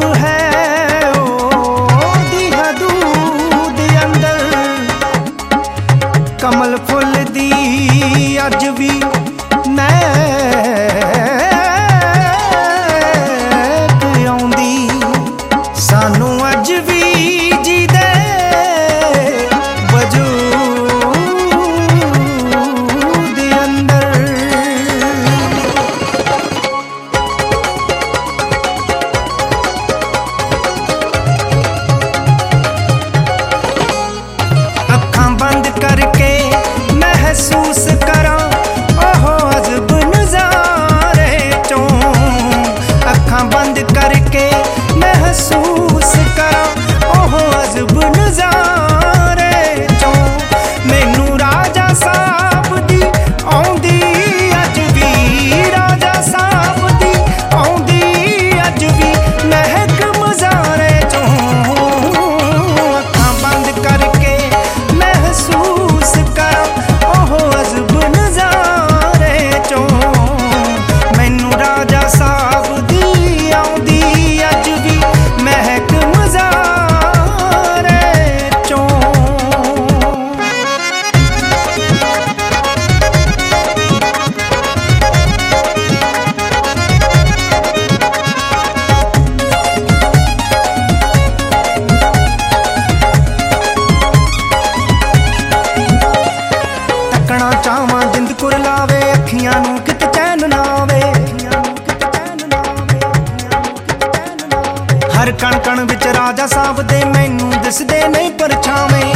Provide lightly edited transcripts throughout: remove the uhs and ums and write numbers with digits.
है ओदी हदूद अंदर कमल फुल दी अज भी महक आउंदी सानू अज भी जीदे वजूद अंदर। अखां बंद करके महसूस करा ओहो अजब नज़ारे चों, अखां बंद करके महसूस करा ओहो अजब नज़ारे चों। मैनू राजा साहब दी आउंदी अज भी, राजा साहब दी आउंदी अज भी महक मज़ारे चों। अखां बंद करके महसूस करा ओहो अजब नज़ारे चों। मैनू राजा साहब दी आउंदी अज भी महक मज़ारे चों। तकना चावां जिंद कुरलावे अखियां नू कित चैन ना आवे, हर कण कण विच राजा साहब दे मैनू दिसदे नहीं परछावें।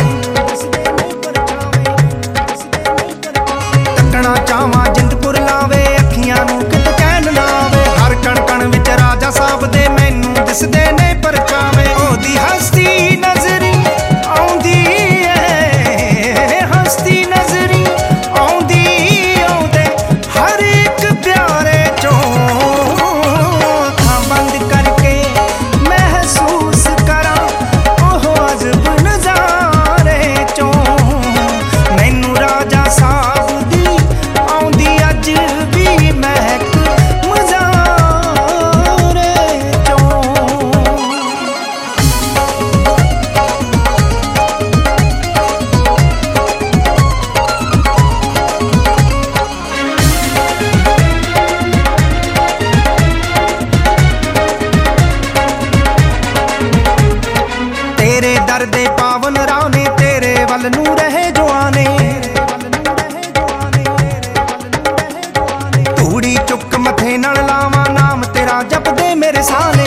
तकना चावां जिंद कुरलावे अखियां नू कित चैन ना आवे, हर कण कण विच राजा साहब दे मैनू दिसदे नहीं परछावें। ओदी हस्ती नजरी आउंदी है, हस्ती नजरी आउंदी आउंदे हर एक प्यारे चों। अखां बंद करके महसूस करा ओहो अजब नज़ारे चों। मैनू राजा साहब दी आउंदी अज भी महक मज़ारे चों। तेरे दर दे पावन राह ने तेरे वल नू रहे जुआने, धूड़ी चुक मथे नाल लावां नाम तेरा जपदे मेरे साने।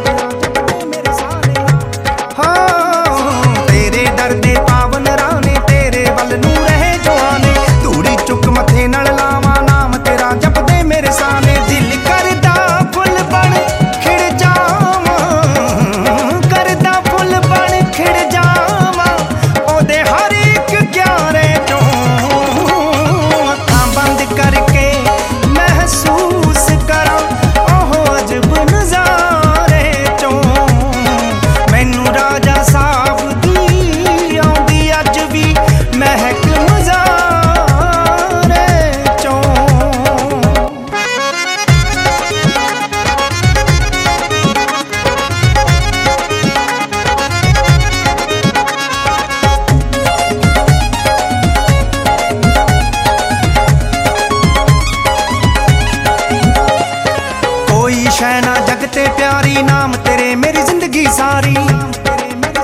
हाँ तेरे दर दे पावन राह ने तेरे वल नू रहे जुआने, धूड़ी चुक मथे नाल लावां नाम तेरा जपदे मेरे साने। दिल करदा फुल बन खिड़ जावां, करदा फुल बन खिड़ जावां ओदे हर एक क्यारे चों। अखां बंद करके महसूस करा ओहो अजब नज़ारे चों। मैनू राजा साहब दी आउंदी अज भी महक मज़ारे चों। कोई शै ना जग ते प्यारी नाम तेरे मेरी जिंदगी सारी,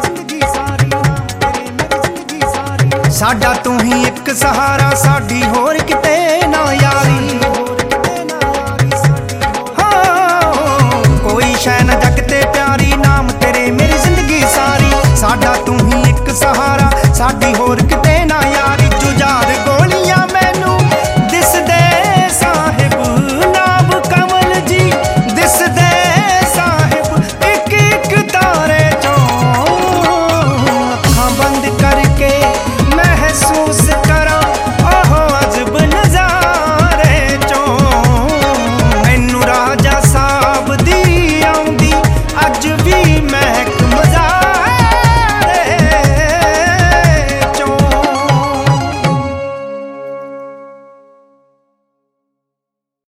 साडा तू ही एक सहारा साडी होर